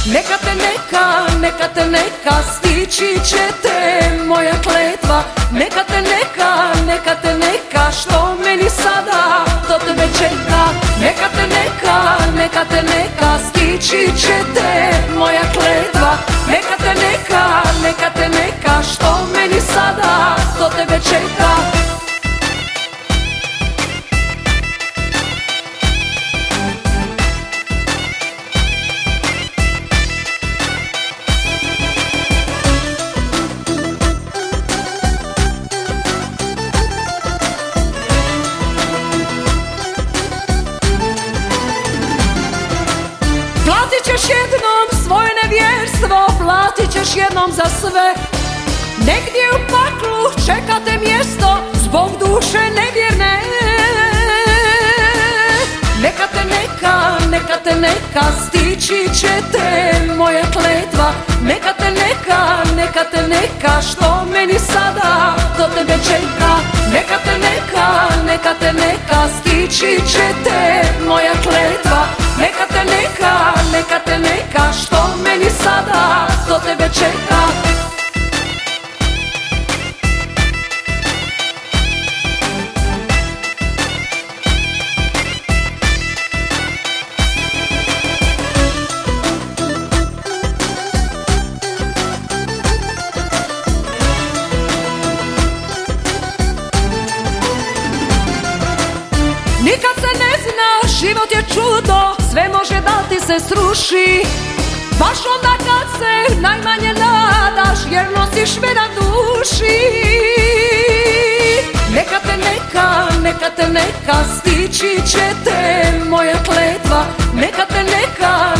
Neka te neka, stići će te moja kletva. Neka te neka, što meni sada do tebe čeka. Neka te neka, stići će te moja kletva. Neka te neka, što meni sada do tebe čeka. Platit ćeš jednom svoje nevjerstvo, platit ćeš jednom za sve. Negdje u paklu čeka te mjesto zbog duše nevjerne. Neka te neka, stići će te moja kletva. Neka te neka, što meni sada do tebe čeka. Neka te neka, stići će te moja kletva. Neka te neka, što meni sada do tebe čeka. Nikad se ne zna, život je čudo, sve može da ti se sruši. Baš onda kad se najmanje nadaš, jer nosiš me na duši. Neka te neka, stići će te moja kletva. Neka te